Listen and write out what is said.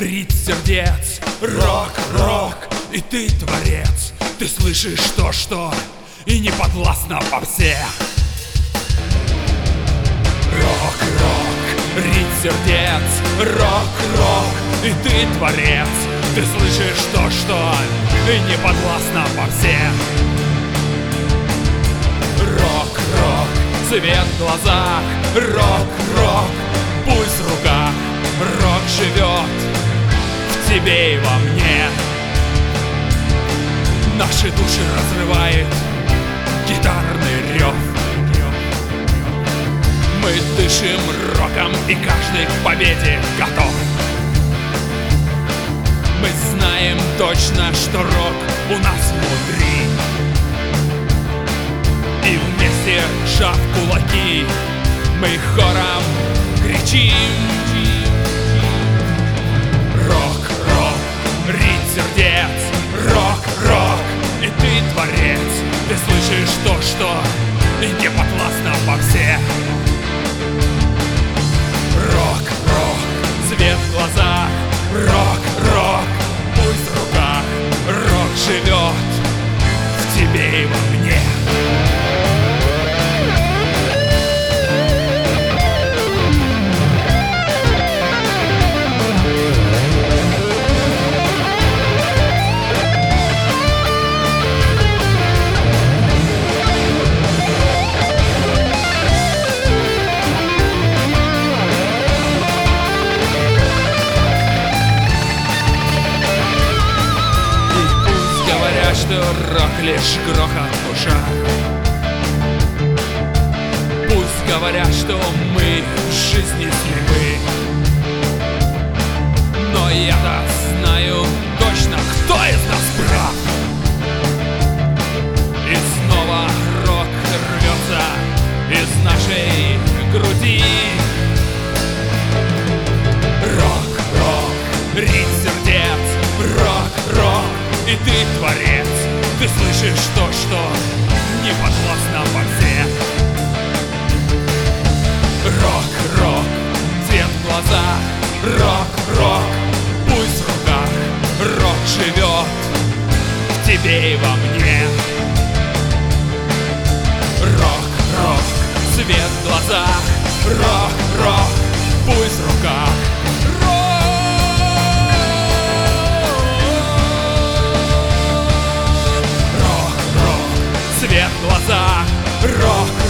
ритм сердец. Рок, рок, и ты творец. Ты слышишь то, что и не подвластно попсе. Рок, рок, ритм сердец. Рок, рок, и ты творец. Ты слышишь то, что и не подвластно попсе. Рок, рок, цвет в глазах. Рок, рок, пульс в руках. Рок живет в тебе и во мне. Наши души разрывает гитарный рев. Мы дышим роком, и каждый к победе готов. Мы знаем точно, что рок у нас внутри. И вместе, сжав кулаки, мы хором кричим. Рок, рок, ритм сердец. Рок, рок, и ты творец. Ты слышишь то, что и не подвластно попсе. Рок, рок, цвет в глазах. Рок, рок, пульс в руках. Рок живет в тебе и во мне. Что рок лишь грохот в ушах. Пусть говорят, что мы в жизни слепы, но я-то знаю точно, кто из нас прав. И снова рок рвется из нашей груди. Рок, рок, ритм сердец. Рок, рок, и ты творец. Ты слышишь то, что не подвластно попсе. Рок, рок, цвет в глазах. Рок, рок, пульс в руках. Рок живет в тебе и во мне. Рок, рок, цвет в глазах. Рок, рок, пульс в руках. Свет в глазах. Рок,